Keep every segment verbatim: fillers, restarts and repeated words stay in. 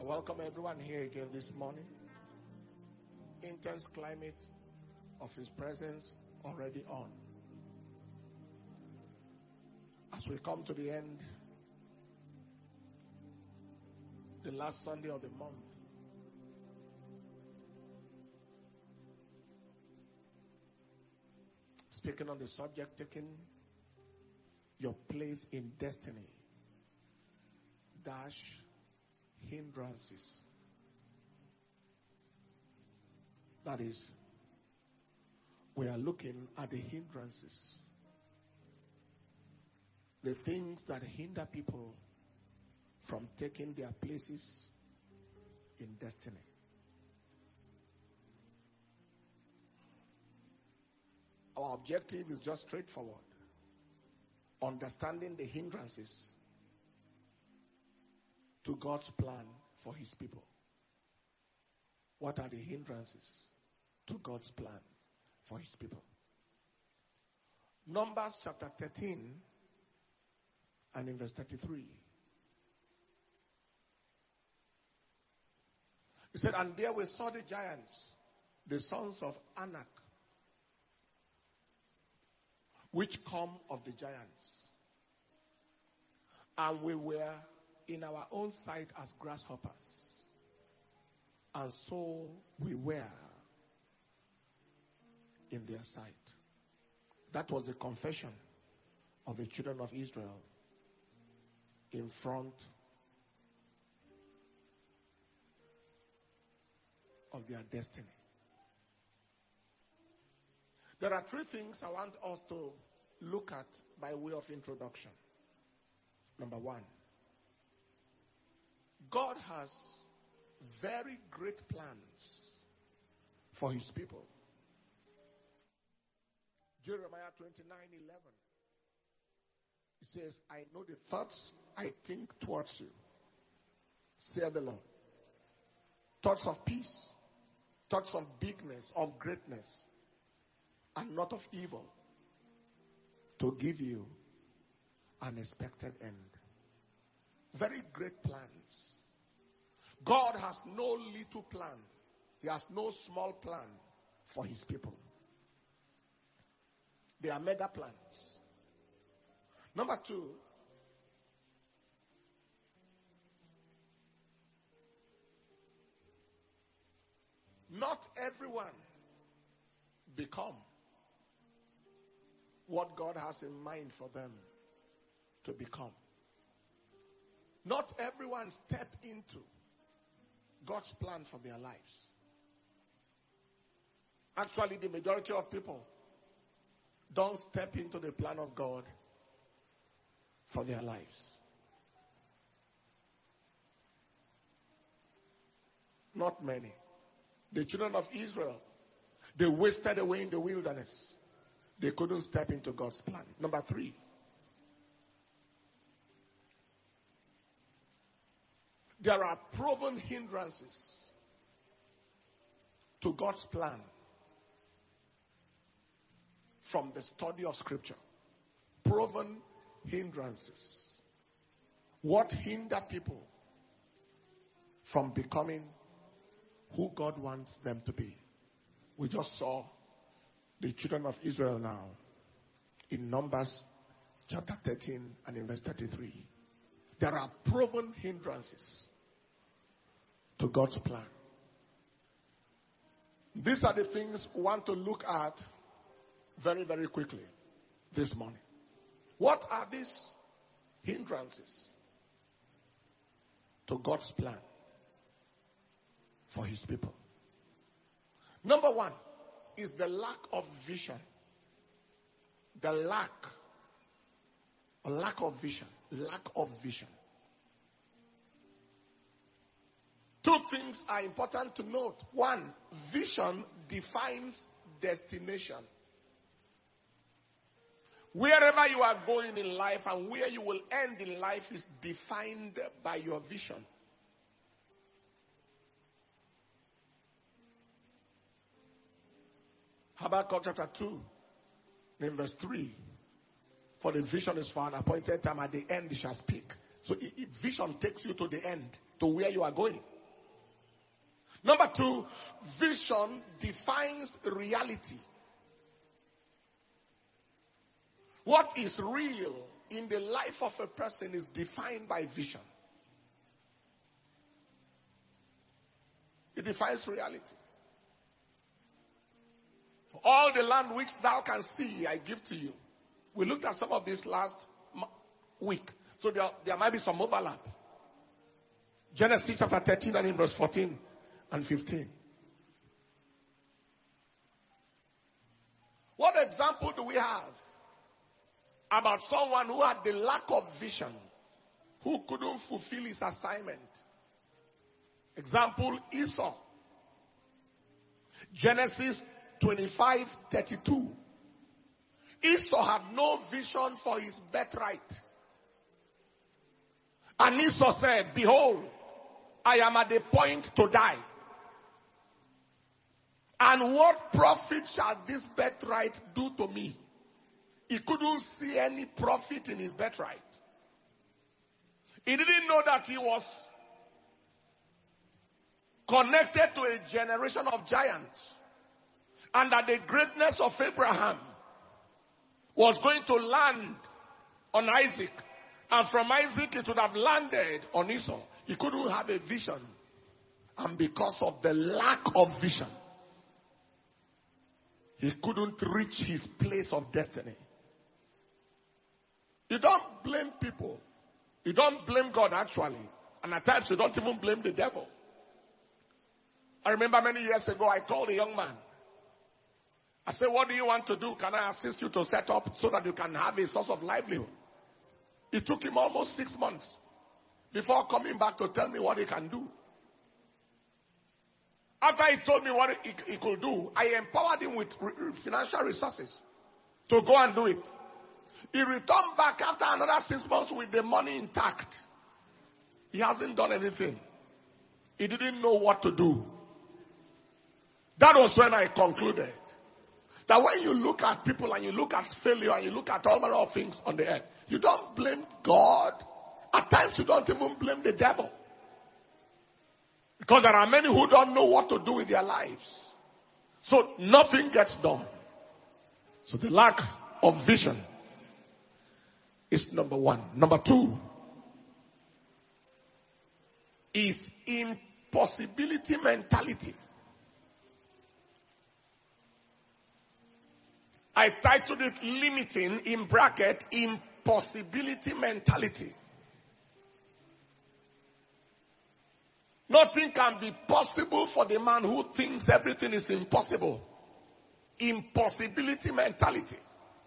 welcome everyone here again this morning. Intense climate of His presence already on. As we come to the end, the last Sunday of the month, speaking on the subject, taking your place in destiny, dash hindrances. That is, we are looking at the hindrances, the things that hinder people from taking their places in destiny. Our objective is just straightforward. Understanding the hindrances to God's plan for His people. What are the hindrances to God's plan for His people? Numbers chapter thirteen and in verse thirty-three. He said, and there we saw the giants, the sons of Anak, which come of the giants. And we were in our own sight as grasshoppers. And so we were in their sight. That was the confession of the children of Israel in front of their destiny. There are three things I want us to look at by way of introduction. Number one, God has very great plans for His people. Jeremiah twenty-nine eleven. It says, I know the thoughts I think towards you, saith the Lord. Thoughts of peace, thoughts of bigness, of greatness, and not of evil, to give you an expected end. Very great plans. God has no little plan. He has no small plan for His people. They are mega plans. Number two, not everyone become what God has in mind for them to become. Not everyone step into God's plan for their lives. Actually, the majority of people don't step into the plan of God for their lives. Not many. The children of Israel, they wasted away in the wilderness. They couldn't step into God's plan. Number three, there are proven hindrances to God's plan from the study of Scripture. Proven hindrances. What hinder people from becoming who God wants them to be? We just saw the children of Israel now in Numbers chapter thirteen and in verse thirty-three. There are proven hindrances to God's plan. These are the things we want to look at very, very quickly this morning. What are these hindrances to God's plan for His people? Number one is the lack of vision. The lack, a lack of vision, lack of vision. Two things are important to note. One, vision defines destination. Wherever you are going in life and where you will end in life is defined by your vision. Habakkuk chapter two, in verse three. For the vision is for an appointed time, at the end it shall speak. So it, it, vision takes you to the end, to where you are going. Number two, vision defines reality. What is real in the life of a person is defined by vision. It defines reality. For all the land which thou canst see, I give to you. We looked at some of this last week. So there, there might be some overlap. Genesis chapter thirteen and in verse fourteen and fifteen. What example do we have about someone who had the lack of vision, who couldn't fulfill his assignment? Example, Esau. Genesis twenty-five thirty-two. Esau had no vision for his birthright. And Esau said, behold, I am at the point to die. And what profit shall this birthright do to me? He couldn't see any profit in his birthright. He didn't know that he was connected to a generation of giants. And that the greatness of Abraham was going to land on Isaac. And from Isaac it would have landed on Esau. He couldn't have a vision. And because of the lack of vision, he couldn't reach his place of destiny. You don't blame people. You don't blame God actually. And at times you don't even blame the devil. I remember many years ago I called a young man. I said, what do you want to do? Can I assist you to set up so that you can have a source of livelihood? It took him almost six months before coming back to tell me what he can do. After he told me what he, he could do, I empowered him with re- financial resources to go and do it. He returned back after another six months with the money intact. He hasn't done anything. He didn't know what to do. That was when I concluded that when you look at people and you look at failure and you look at all manner of things on the earth, you don't blame God. At times you don't even blame the devil. Because there are many who don't know what to do with their lives. So nothing gets done. So the lack of vision is number one. Number two is impossibility mentality. I titled it limiting, in bracket, impossibility mentality. Nothing can be possible for the man who thinks everything is impossible. Impossibility mentality.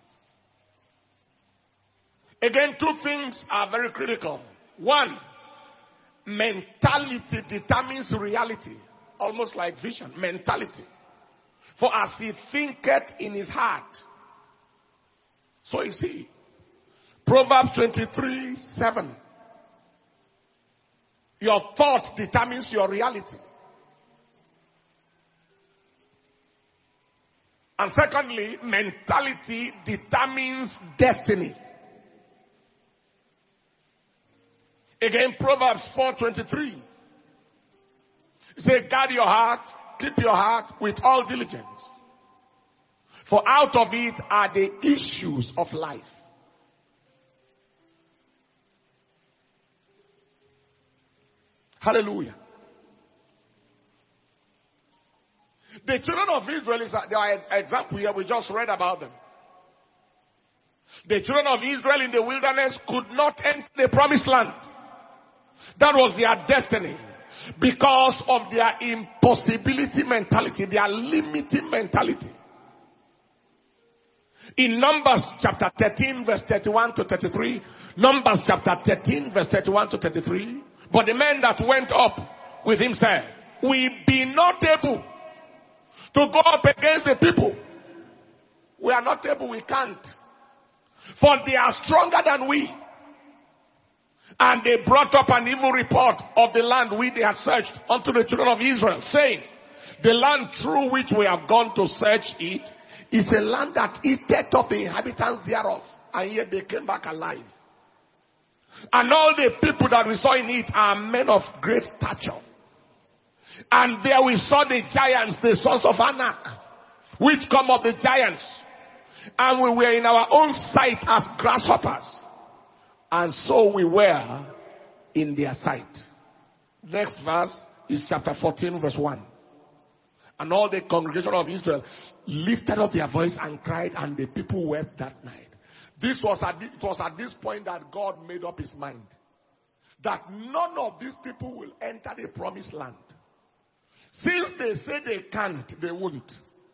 Again, two things are very critical. One, mentality determines reality. Almost like vision. Mentality. For as he thinketh in his heart, so is he. Proverbs twenty-three seven. Your thought determines your reality. And secondly, mentality determines destiny. Again, Proverbs four twenty-three. It says, guard your heart, keep your heart with all diligence. For out of it are the issues of life. Hallelujah. The children of Israel is an example here. We just read about them. The children of Israel in the wilderness could not enter the promised land. That was their destiny. Because of their impossibility mentality, their limiting mentality. In Numbers chapter thirteen verse thirty-one to thirty-three, Numbers chapter thirteen verse thirty-one to thirty-three, but the men that went up with him said, we be not able to go up against the people. We are not able, we can't. For they are stronger than we. And they brought up an evil report of the land which they had searched unto the children of Israel, saying, the land through which we have gone to search it is a land that eateth up the inhabitants thereof. And yet they came back alive. And all the people that we saw in it are men of great stature. And there we saw the giants, the sons of Anak, which come of the giants. And we were in our own sight as grasshoppers. And so we were in their sight. Next verse is chapter fourteen verse one. And all the congregation of Israel lifted up their voice and cried, and the people wept that night. This was at this, it was at this point that God made up his mind that none of these people will enter the promised land. Since they say they can't, they won't.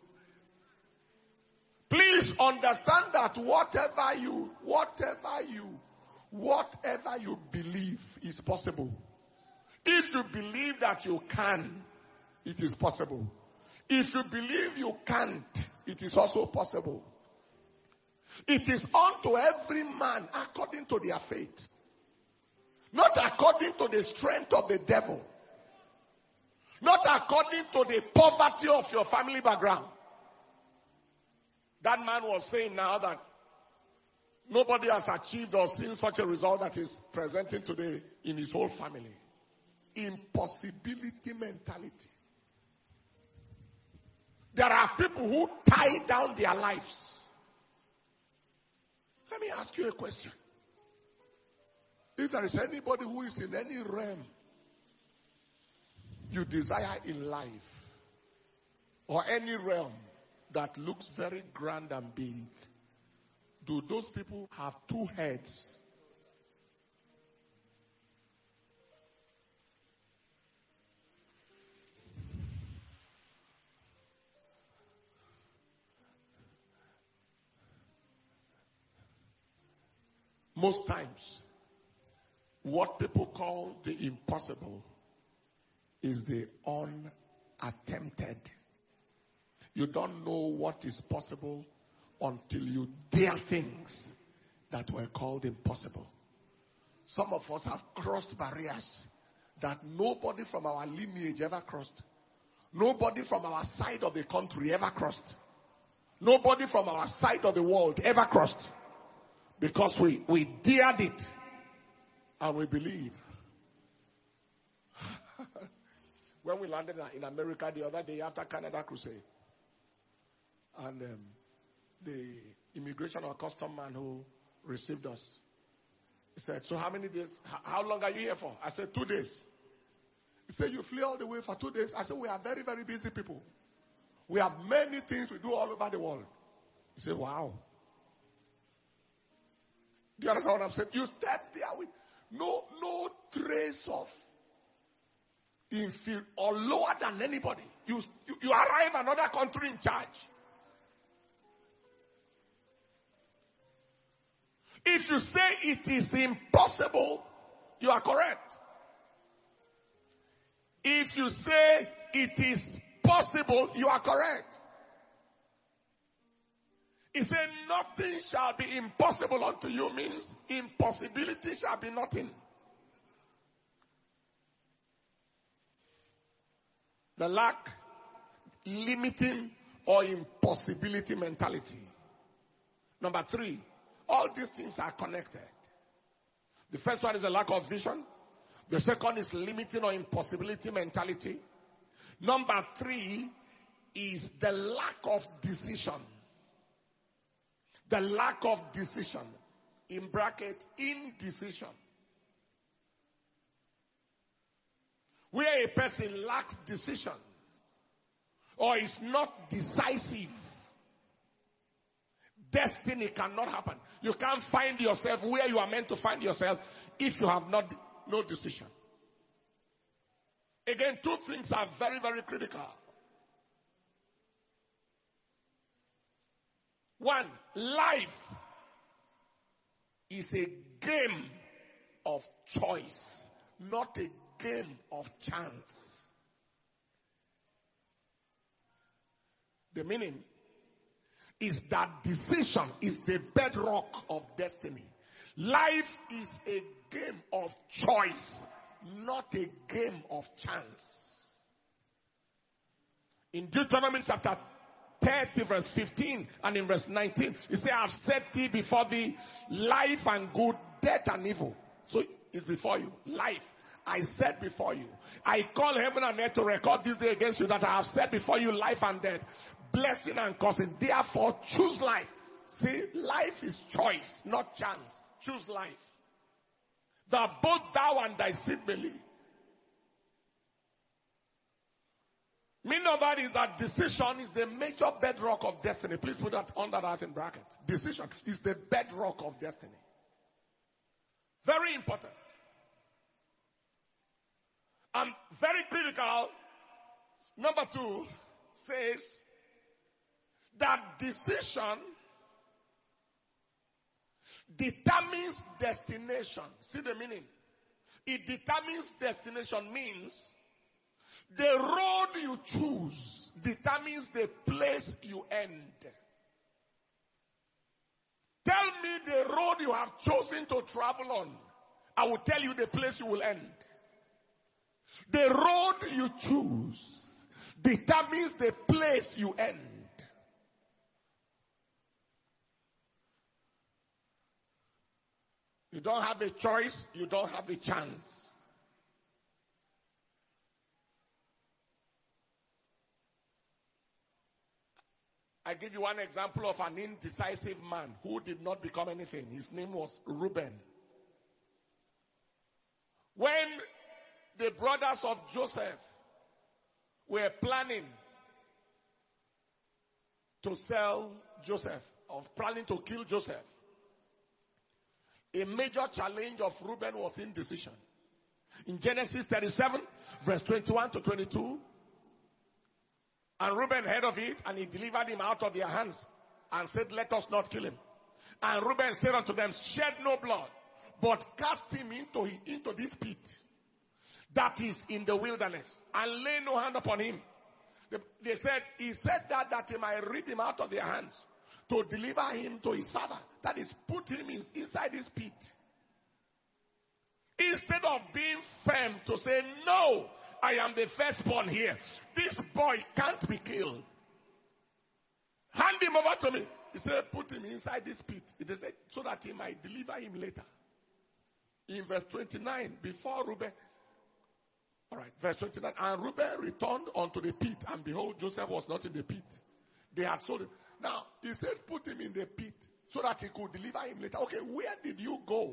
Please understand that whatever you, whatever you, whatever you believe is possible. If you believe that you can, it is possible. If you believe you can't, it is also possible. It is unto every man according to their faith. Not according to the strength of the devil. Not according to the poverty of your family background. That man was saying now that nobody has achieved or seen such a result that he's presenting today in his whole family. Impossibility mentality. There are people who tie down their lives. Let me ask you a question. If there is anybody who is in any realm you desire in life, or any realm that looks very grand and big, do those people have two heads? Most times, what people call the impossible is the unattempted. You don't know what is possible until you dare things that were called impossible. Some of us have crossed barriers that nobody from our lineage ever crossed. Nobody from our side of the country ever crossed. Nobody from our side of the world ever crossed. Because we, we dared it. And we believe. When we landed in America the other day after Canada Crusade. And um, the immigration or custom man who received us, he said, so how many days, how long are you here for? I said, two days. He said, you flew all the way for two days? I said, we are very, very busy people. We have many things we do all over the world. He said, wow. Do you understand what I'm saying? You step there with no, no trace of inferior or lower than anybody. You, you, you arrive another country in charge. If you say it is impossible, you are correct. If you say it is possible, you are correct. He said, nothing shall be impossible unto you means impossibility shall be nothing. The lack, limiting, or impossibility mentality. Number three, all these things are connected. The first one is a lack of vision. The second is limiting or impossibility mentality. Number three is the lack of decision. The lack of decision. In bracket, indecision. Where a person lacks decision or is not decisive, destiny cannot happen. You can't find yourself where you are meant to find yourself if you have not no decision. Again, two things are very, very critical. One, life is a game of choice, not a game of chance. The meaning is that decision is the bedrock of destiny. Life is a game of choice, not a game of chance. In Deuteronomy chapter thirty verse fifteen and in verse nineteen, it says, I have set thee before thee life and good, death and evil. So it's before you, life I set before you. I call heaven and earth to record this day against you that I have set before you life and death, blessing and cursing. Therefore, choose life. See, life is choice, not chance. Choose life. That both thou and thy seed may live. Meaning of that is that decision is the major bedrock of destiny. Please put that under that in bracket. Decision is the bedrock of destiny. Very important. And very critical. Number two says that decision determines destination. See the meaning? It determines destination means the road you choose determines the place you end. Tell me the road you have chosen to travel on. I will tell you the place you will end. The road you choose determines the place you end. You don't have a choice, you don't have a chance. I give you one example of an indecisive man who did not become anything. His name was Reuben. When the brothers of Joseph were planning to sell Joseph, of planning to kill Joseph, a major challenge of Reuben was indecision. In Genesis thirty-seven, verse twenty-one to twenty-two, and Reuben heard of it, and he delivered him out of their hands, and said, let us not kill him. And Reuben said unto them, shed no blood, but cast him into, into this pit that is in the wilderness, and lay no hand upon him. They, they said, he said that, that he might rid him out of their hands, to deliver him to his father. That is, put him in, inside this pit. Instead of being firm to say, no, I am the firstborn here. This boy can't be killed. Hand him over to me. He said, put him inside this pit. They said, so that he might deliver him later. In verse twenty-nine, before Reuben, all right, verse twenty-nine, and Reuben returned unto the pit, and behold, Joseph was not in the pit. They had sold him. Now, he said, put him in the pit so that he could deliver him later. Okay, where did you go?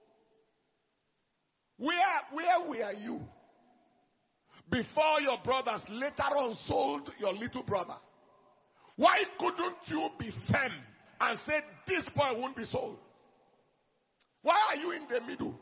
Where, where were you before your brothers later on sold your little brother? Why couldn't you be firm and say, this boy won't be sold? Why are you in the middle?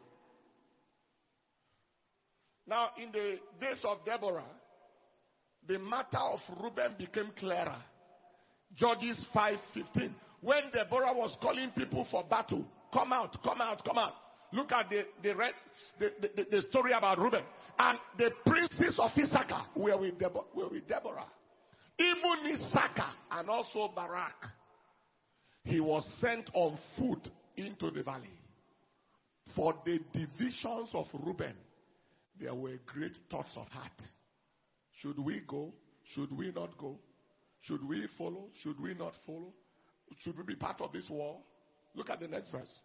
Now, in the days of Deborah, the matter of Reuben became clearer. Judges five fifteen. When Deborah was calling people for battle, come out, come out, come out. Look at the the, the, the, the story about Reuben. And the princes of Issachar were with, Debo- were with Deborah. Even Issachar and also Barak. He was sent on foot into the valley. For the divisions of Reuben, there were great thoughts of heart. Should we go? Should we not go? Should we follow? Should we not follow? Should we be part of this war? Look at the next verse.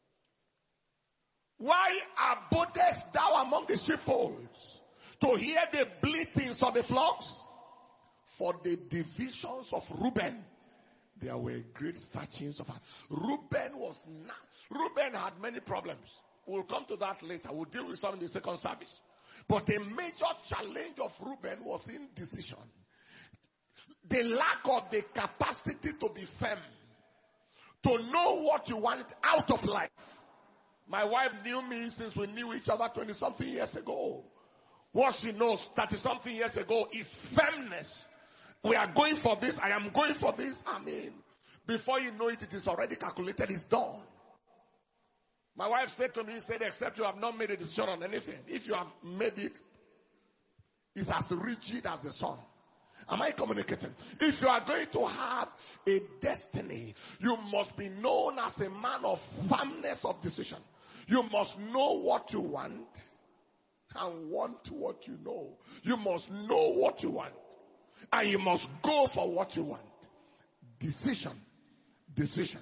Why abodest thou among the sheepfolds to hear the bleatings of the flocks? For the divisions of Reuben, there were great searchings of heart. Reuben was not. Reuben had many problems. We'll come to that later. We'll deal with some in the second service. But a major challenge of Reuben was indecision. The lack of the capacity to be firm. To know what you want out of life. My wife knew me since we knew each other twenty something years ago. What she knows thirty something years ago is firmness. We are going for this. I am going for this. I mean, before you know it, it is already calculated. It's done. My wife said to me, said, except you have not made a decision on anything. If you have made it, it's as rigid as the sun. Am I communicating? If you are going to have a destiny, you must be known as a man of firmness of decision. You must know what you want and want what you know. You must know what you want and you must go for what you want. Decision. Decision.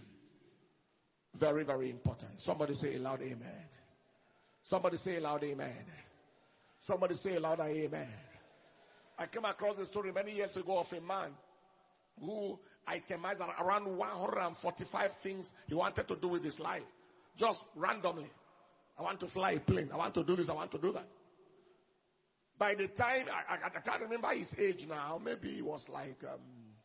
Very, very important. Somebody say a loud amen. Somebody say a loud amen. Somebody say louder, amen. I came across a story many years ago of a man who itemized around one hundred forty-five things he wanted to do with his life. Just randomly. I want to fly a plane. I want to do this. I want to do that. By the time, I, I, I can't remember his age now. Maybe he was like um,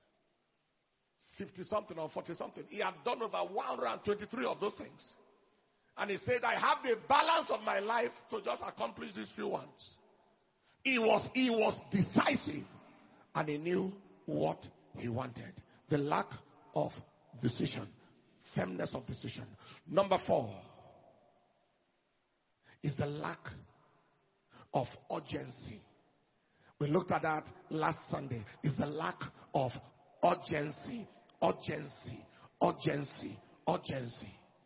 fifty something or forty something. He had done over one hundred twenty-three of those things. And he said, I have the balance of my life to just accomplish these few ones. He was, he was decisive. And he knew what he wanted. The lack of decision. Firmness of decision. Number four is the lack of urgency. We looked at that last Sunday. Is the lack of urgency. Urgency. Urgency. Urgency.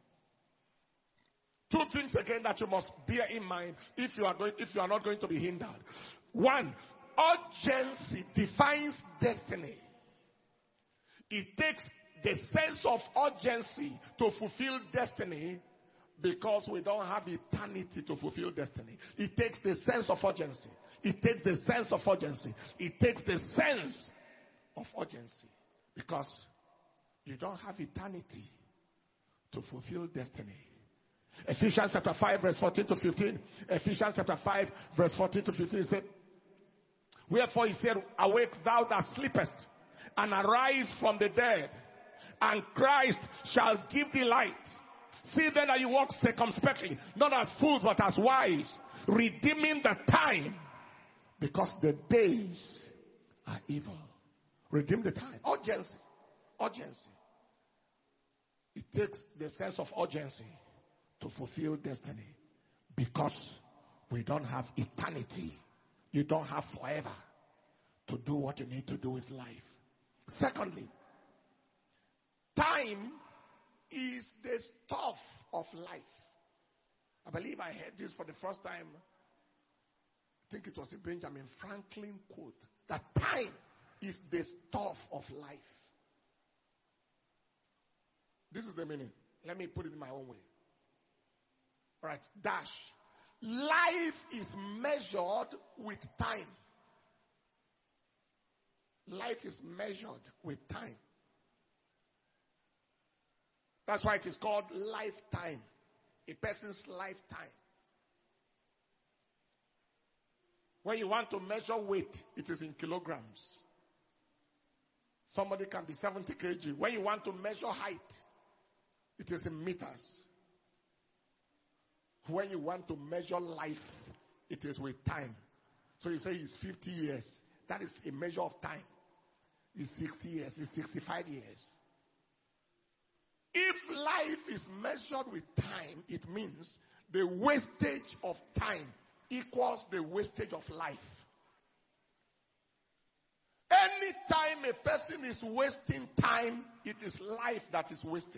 Two things again that you must bear in mind if you are going, if you are not going to be hindered. One, urgency defines destiny. It takes the sense of urgency to fulfill destiny because we don't have eternity to fulfill destiny. It takes the sense of urgency. It takes the sense of urgency. It takes the sense of urgency because you don't have eternity to fulfill destiny. Ephesians chapter five verse fourteen to fifteen. Ephesians chapter five verse fourteen to fifteen said, wherefore he said, awake thou that sleepest, and arise from the dead, and Christ shall give thee light. See then that you walk circumspectly, not as fools but as wise, redeeming the time, because the days are evil. Redeem the time. Urgency. Urgency. It takes the sense of urgency to fulfill destiny because we don't have eternity. You don't have forever to do what you need to do with life. Secondly, time is the stuff of life. I believe I heard this for the first time. I think it was a Benjamin Franklin quote. That time is the stuff of life. This is the meaning. Let me put it in my own way. All right, dash. Life is measured with time. Life is measured with time. That's why it is called lifetime. A person's lifetime. When you want to measure weight, it is in kilograms. Somebody can be seventy kilograms. When you want to measure height, it is in meters. When you want to measure life, it is with time. So you say it's fifty years. That is a measure of time. It's sixty years. It's sixty-five years. If life is measured with time, it means the wastage of time equals the wastage of life. Anytime a person is wasting time, it is life that is wasting.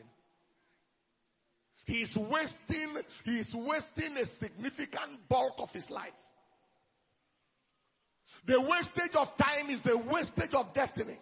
He is wasting, he is wasting a significant bulk of his life. The wastage of time is the wastage of destiny.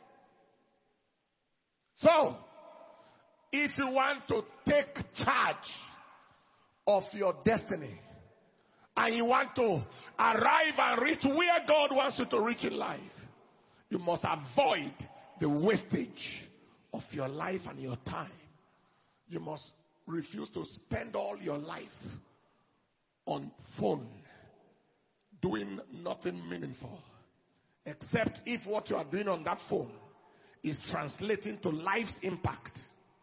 So, if you want to take charge of your destiny, and you want to arrive and reach where God wants you to reach in life, you must avoid the wastage of your life and your time. You must refuse to spend all your life on phone doing nothing meaningful, except if what you are doing on that phone is translating to life's impact.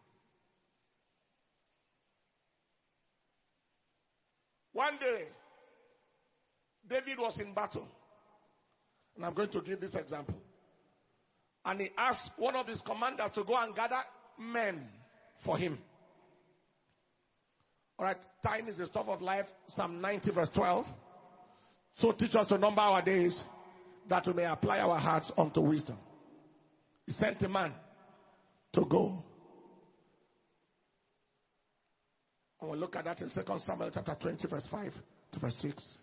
One day, David was in battle. And I'm going to give this example. And he asked one of his commanders to go and gather men for him. All right, time is the stuff of life. Psalm ninety verse twelve. So teach us to number our days, that we may apply our hearts unto wisdom. He sent a man to go. And we'll look at that in Second Samuel chapter twenty verse five to verse six.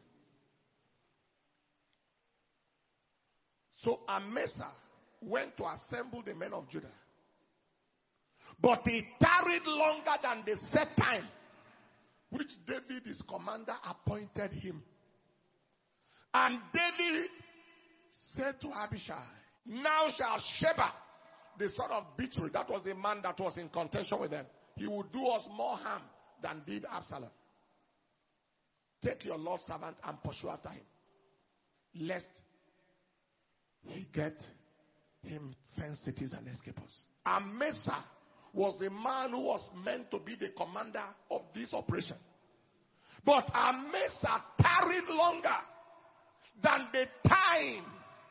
So Amasa went to assemble the men of Judah. But he tarried longer than the set time which David, his commander, appointed him. And David said to Abishai, now shall Sheba, the son of Bichri, that was the man that was in contention with them, he will do us more harm than did Absalom. Take your Lord's servant and pursue after him, lest he get him fenced cities and escape us. Amasa was the man who was meant to be the commander of this operation. But Amasa tarried longer than the time.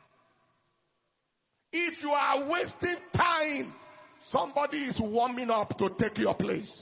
If you are wasting time, somebody is warming up to take your place.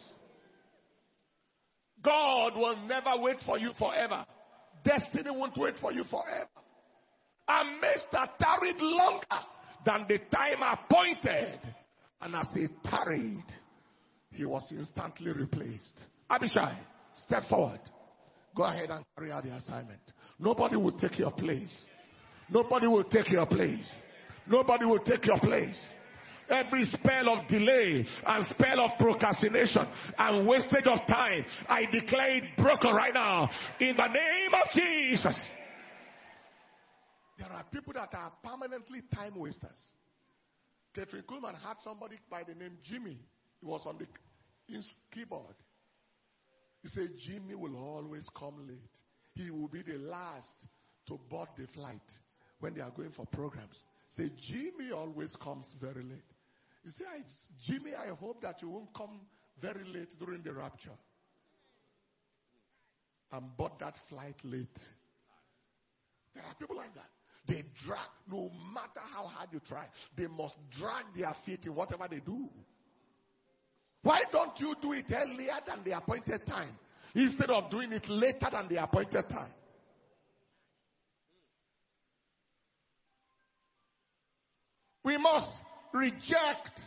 God will never wait for you forever. Destiny won't wait for you forever. Amasa tarried longer than the time appointed. And as he tarried, he was instantly replaced. Abishai, step forward. Go ahead and carry out the assignment. Nobody will take your place. Nobody will take your place. Nobody will take your place. Every spell of delay and spell of procrastination and wastage of time, I declare it broken right now in the name of Jesus. There are people that are permanently time wasters. Catherine Kuhlman had somebody by the name Jimmy. He was on the keyboard. He said, Jimmy will always come late. He will be the last to board the flight when they are going for programs. Say, Jimmy always comes very late. You say, Jimmy, I hope that you won't come very late during the rapture. And board that flight late. There are people like that. They drag, no matter how hard you try, they must drag their feet in whatever they do. Why don't you do it earlier than the appointed time, instead of doing it later than the appointed time? We must reject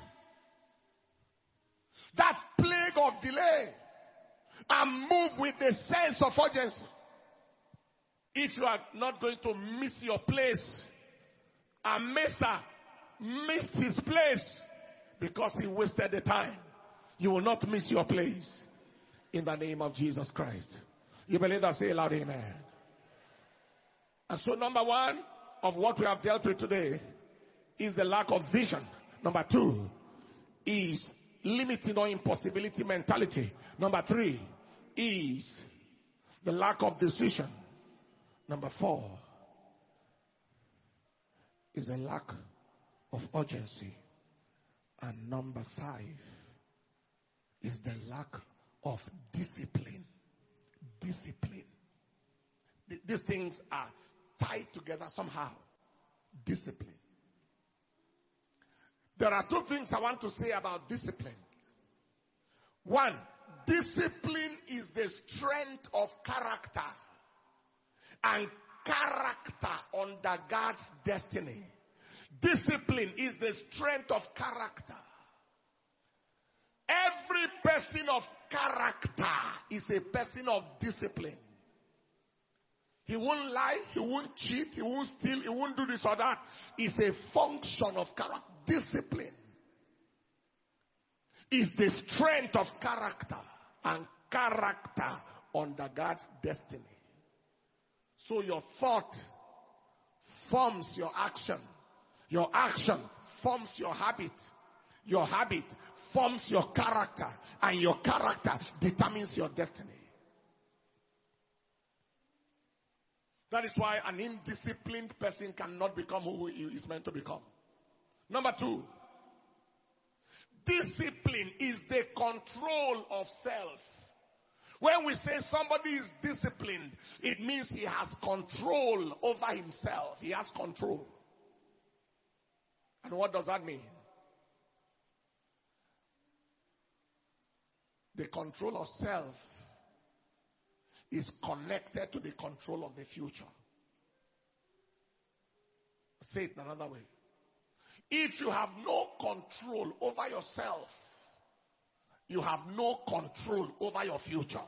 that plague of delay and move with the sense of urgency. If you are not going to miss your place, Amasa missed his place because he wasted the time. You will not miss your place in the name of Jesus Christ. You believe that? Say loud, amen. And so number one of what we have dealt with today is the lack of vision. Number two is limiting or impossibility mentality. Number three is the lack of decision. Number four is the lack of urgency. And number five is the lack of discipline. Discipline. Th- these things are tied together somehow. Discipline. There are two things I want to say about discipline. One, discipline is the strength of character. And character undergirds destiny. Discipline is the strength of character. Every person of character is a person of discipline. He won't lie, he won't cheat, he won't steal, he won't do this or that. It's a function of character. Discipline is the strength of character, and character undergirds destiny. So your thought forms your action. Your action forms your habit. Your habit forms your character. And your character determines your destiny. That is why an indisciplined person cannot become who he is meant to become. Number two, discipline is the control of self. When we say somebody is disciplined, it means he has control over himself. He has control. And what does that mean? The control of self is connected to the control of the future. Say it another way. If you have no control over yourself, you have no control over your future.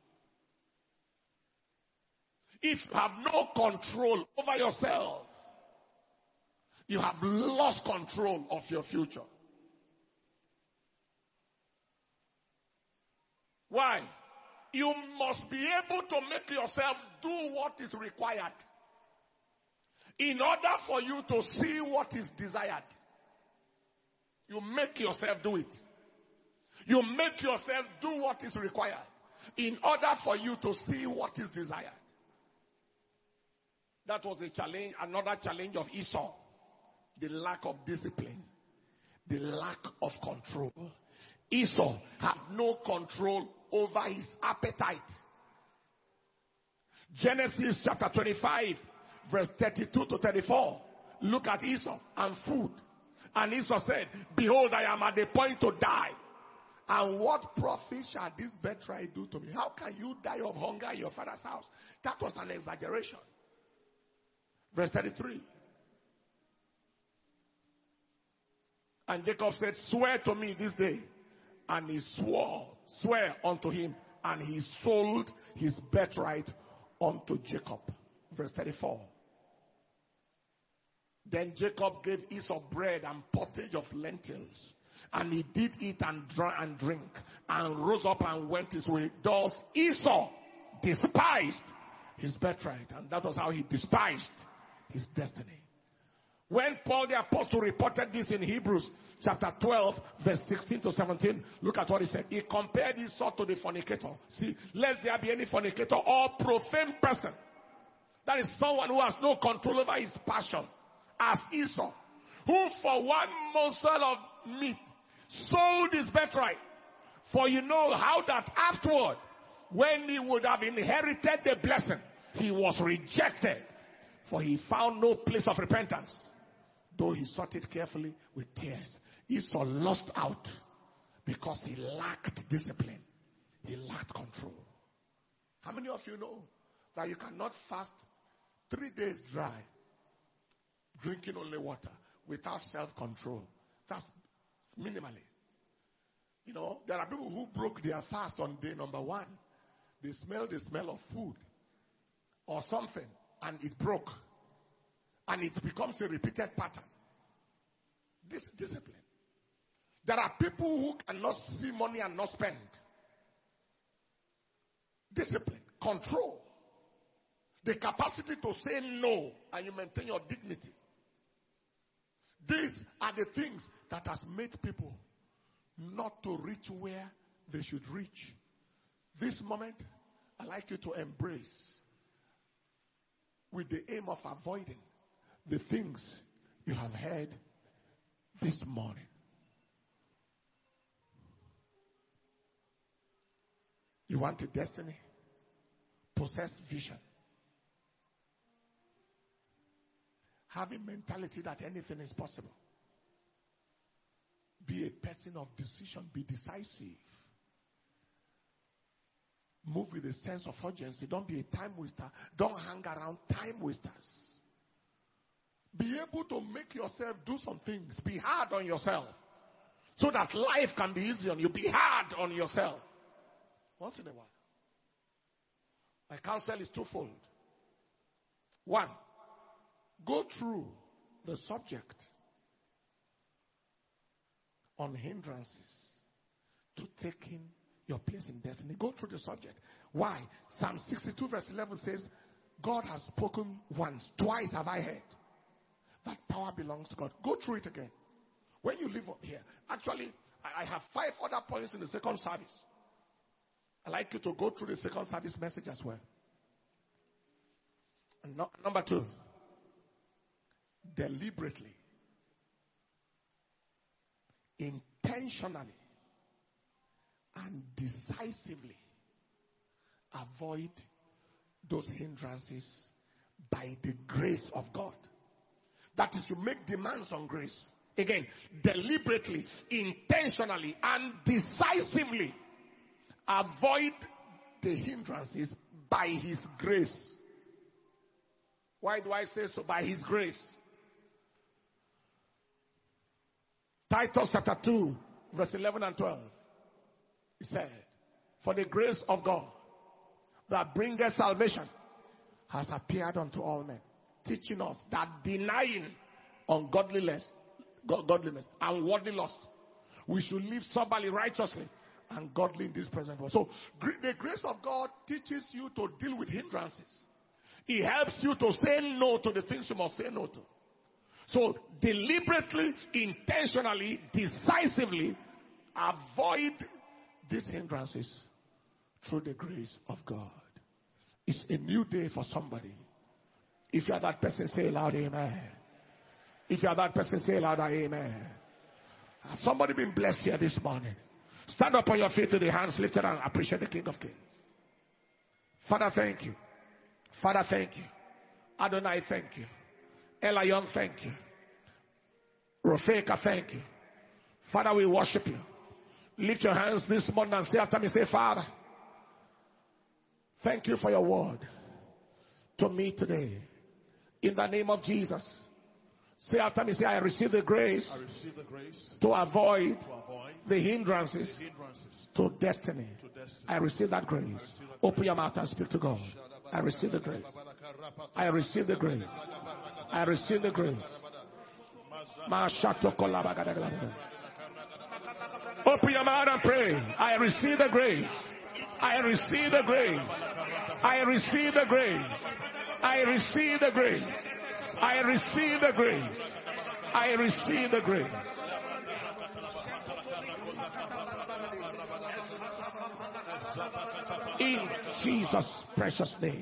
If you have no control over yourself, you have lost control of your future. Why? You must be able to make yourself do what is required. In order for you to see what is desired, you make yourself do it. You make yourself do what is required in order for you to see what is desired. That was a challenge, another challenge of Esau. The lack of discipline. The lack of control. Esau had no control over his appetite. Genesis chapter twenty-five, verse thirty-two to thirty-four. Look at Esau and food. And Esau said, behold, I am at the point to die. And what profit shall this birthright do to me? How can you die of hunger in your father's house? That was an exaggeration. Verse thirty-three. And Jacob said, swear to me this day. And he swore, swear unto him. And he sold his birthright unto Jacob. Verse thirty-four. Then Jacob gave Esau bread and pottage of lentils. And he did eat and drank and drink. And rose up and went his way. Thus Esau despised his birthright. And that was how he despised his destiny. When Paul the apostle reported this in Hebrews chapter twelve, verse sixteen to seventeen, look at what he said. He compared Esau to the fornicator. See, lest there be any fornicator or profane person. That is someone who has no control over his passion. As Esau, who for one morsel of meat sold his birthright. For you know how that afterward, when he would have inherited the blessing, he was rejected. For he found no place of repentance, though he sought it carefully with tears. Esau lost out because he lacked discipline. He lacked control. How many of you know that you cannot fast three days dry, drinking only water, without self-control? That's minimally. You know, there are people who broke their fast on day number one. They smell the smell of food or something, and it broke. And it becomes a repeated pattern. This discipline. There are people who cannot see money and not spend. Discipline, control. The capacity to say no and you maintain your dignity. These are the things that has made people not to reach where they should reach. This moment, I like you to embrace with the aim of avoiding the things you have heard this morning. You want a destiny? Possess vision. Have a mentality that anything is possible. Be a person of decision. Be decisive. Move with a sense of urgency. Don't be a time waster. Don't hang around time wasters. Be able to make yourself do some things. Be hard on yourself. So that life can be easy on you. Be hard on yourself. Once in a while. My counsel is twofold. One, go through the subject on hindrances to taking your place in destiny. Go through the subject. Why? Psalm sixty-two verse eleven says, God has spoken once, twice have I heard. That power belongs to God. Go through it again. When you live up here, actually, I have five other points in the second service. I'd like you to go through the second service message as well. And no, number two, deliberately, intentionally, and decisively avoid those hindrances by the grace of God. That is, you make demands on grace. Again, deliberately, intentionally, and decisively avoid the hindrances by His grace. Why do I say so? By His grace. Titus chapter two, verse eleven and twelve. He said, for the grace of God that bringeth salvation has appeared unto all men, teaching us that denying ungodliness, godliness and worldly lust, we should live soberly, righteously, and godly in this present world. So the grace of God teaches you to deal with hindrances. He helps you to say no to the things you must say no to. So deliberately, intentionally, decisively avoid these hindrances through the grace of God. It's a new day for somebody. If you are that person, say loud amen. If you are that person, say loud amen. Has somebody been blessed here this morning? Stand up on your feet with the hands lifted and appreciate the King of Kings. Father, thank you. Father, thank you. Adonai, thank you. Elion, thank you. Rofeka, thank you. Father, we worship you. Lift your hands this morning and say after me, say, Father, thank you for your word to me today. In the name of Jesus. Say after me, say, I receive the grace, I receive the grace to avoid, to avoid the hindrances, the hindrances to destiny. to destiny. I receive that grace. receive that Open your mouth and speak to God. I receive the grace. I receive the grace. I receive the grace. Open your mouth and pray. I receive the grace. I receive the grace. I receive the grace. I receive the grace. I receive the grace. I receive the grace. In Jesus' precious name.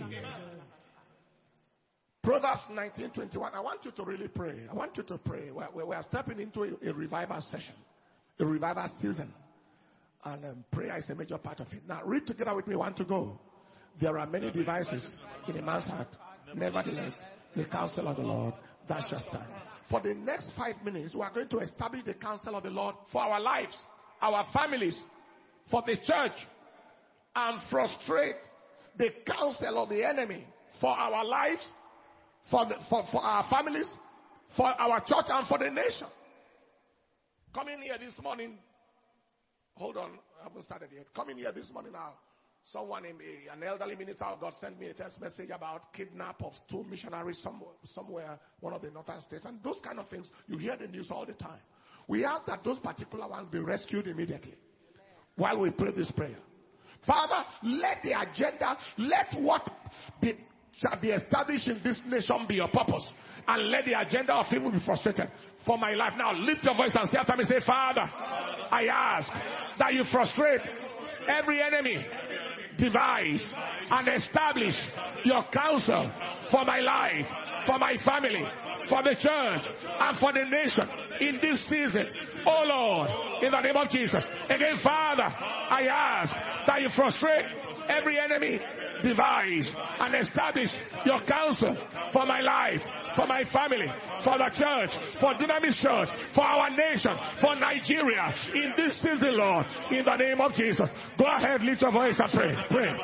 Proverbs nineteen twenty-one. I want you to really pray. I want you to pray. We are stepping into a, a revival session, a revival season. And um, prayer is a major part of it. Now read together with me. Want to go? There are many devices in a man's heart. Nevertheless, the counsel of the Lord, that shall stand. For the next five minutes, we are going to establish the counsel of the Lord for our lives, our families, for the church, and frustrate the counsel of the enemy for our lives, for, the, for, for our families, for our church, and for the nation. Coming here this morning, hold on, I haven't started yet. Coming here this morning now, someone, in a, an elderly minister of God sent me a text message about kidnap of two missionaries somewhere, somewhere, one of the northern states, and those kind of things. You hear the news all the time. We ask that those particular ones be rescued immediately while we pray this prayer. Father, let the agenda, let what be, shall be established in this nation be your purpose. And let the agenda of evil be frustrated for my life. Now lift your voice and say after me, say, Father, I ask that you frustrate every enemy, devise and establish your counsel for my life, for my family, for the church, and for the nation in this season. Oh Lord, in the name of Jesus. Again, Father, I ask that you frustrate every enemy, devise and establish your counsel for my life, for my family, for the church, for Dynamis Church, for our nation, for Nigeria in this season, Lord, in the name of Jesus. Go ahead, lift your voice and pray. Pray.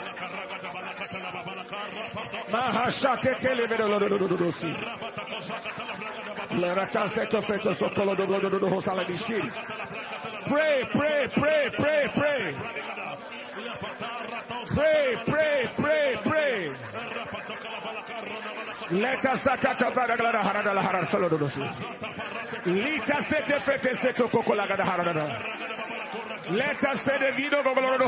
Pray, pray, pray, pray, pray. Pray, pray, pray, pray. Let us start at Let us say the video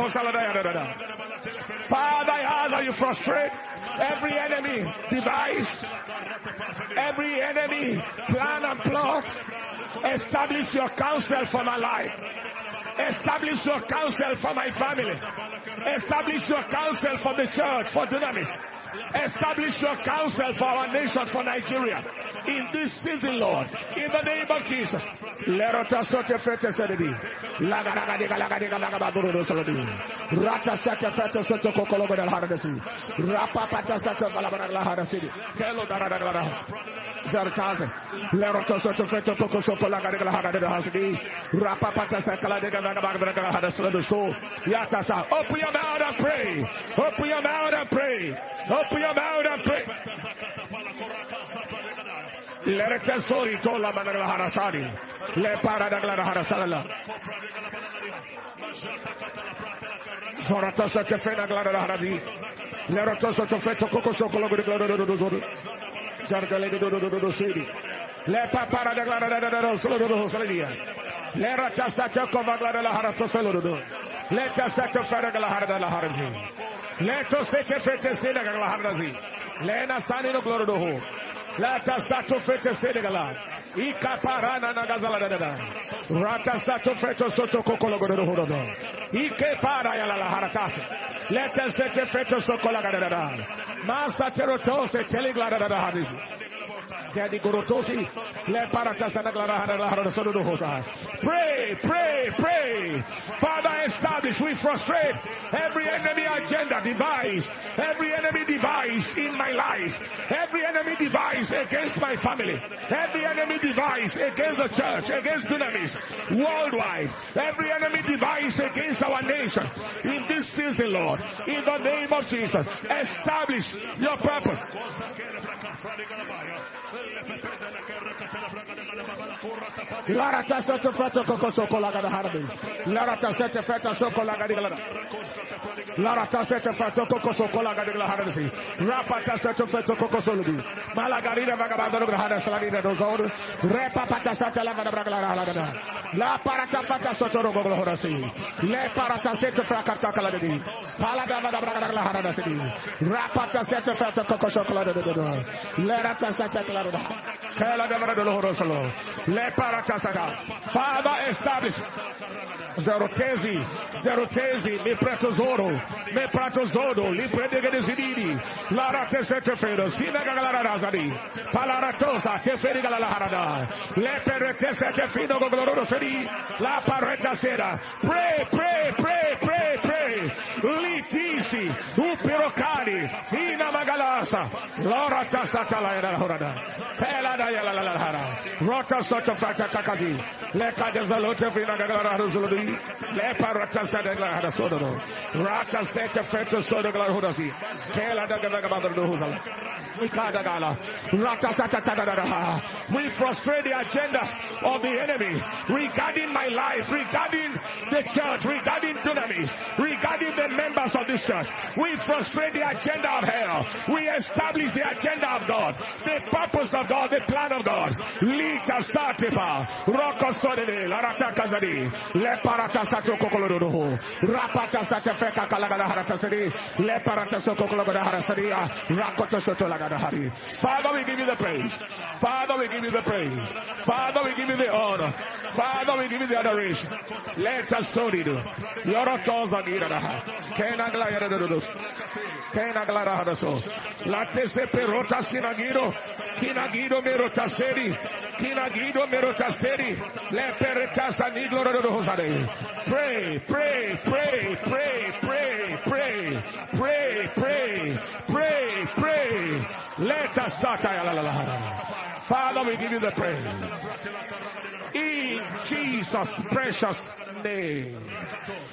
Father, I ask that you frustrate every enemy device, every enemy plan and plot. Establish your counsel for my life. Establish your counsel for my family. Establish your counsel for the church, for Dynamis. Establish your counsel for our nation, for Nigeria. In this season, Lord, in the name of Jesus. Open your mouth and pray. Open your mouth and pray. Open your mouth and pray. Le tesori tola managla harasani. Le paradagla harasala. Zorata sacha fena gla haradi. Le rotoso sofeto coco socolo de gloro. Zargale do do city. Le papara de gla solo do solia. Le rata sacha covagla la harato solo do. Le tasacha fera gla harada la haradi. Let us take a fete sena gla haradi. Lena sanino glory to ho. Lata sato fete senegala. Ika parana nagazala da. Rata sato fete soto kokolo glory to ho. Ike para ya la haratas. Leta sete fete sokola da. Masa terotose teligla da hadis. Pray, pray, pray. Father, establish, we frustrate every enemy agenda device, every enemy device in my life, every enemy device against my family, every enemy device against the church, against Dunamis, worldwide, every enemy device against our nation. In this season, Lord, in the name of Jesus, establish your purpose. Larata sete feta kokosoko lagada harbi. Larata sete feta soko lagada galada. Larata sete feta kokosoko lagada harbi. Rapata sete feta kokosolubi. Malagarida vagabando grahada salagida dozor. Repapata sete lavada bragala lagada. La parata fata sotoro goglo horasi. Le parata sete frakata kaladi. Palada vada bragala harada sidi. Rapata sete feta kokosoko lagada. Lerata sete kalada. Kala da vada horosolo. Le parata Father, establish Zerotezi, Zerotezi, me pretozoro, me pratozoro, li predegedezidi, Lara Tesetefedo, Sinagarazadi, Palaratosa, Teferigalala Harada, Le Peretesefino Glorosedi, La Pareta Seda. Pray, pray, pray, pray, pray. Litisi, Upirocani, Ina Magalasa, Laura Tasatala Horada, Pelada Yalalahara, Rota Sotofata Kakadi, Leka de Zalote Vinagara Zuludi, Leparata Sadagla Sodo, Rata Seta Feto Sodo Glahudasi, Kela Dagabadar Huzal, Mikada Gala, Rata Satata. We frustrate the agenda of the enemy regarding my life, regarding the church, regarding Dunamis, regarding the members of this church. We frustrate the agenda of hell. We establish the agenda of God, the purpose of God, the plan of God. Lita Satipa, Rokostodene, Larata Kazadi, Leparata Sato Kokolodo, Rapata Satafeka Kalagada Haratasari, Leparata Sokoloda Harasaria, Rakoto Soto Lagadahari. Father, we give you the praise. Father, we give you the praise. Father, we give you the honor. Father, we give you the adoration. Let us so do. Yorotos on Iraha. Kenagla Yadadus. Kenagla Hadaso. Latese Perota Sinagido. Kinagido Merotaseri. Kinagido Merotaseri. Le Peretasa Niglo Rosade. Pray, pray, pray, pray, pray, pray, pray, pray, pray, pray. Let us Sataya. Father, we give you the praise. In Jesus' precious name.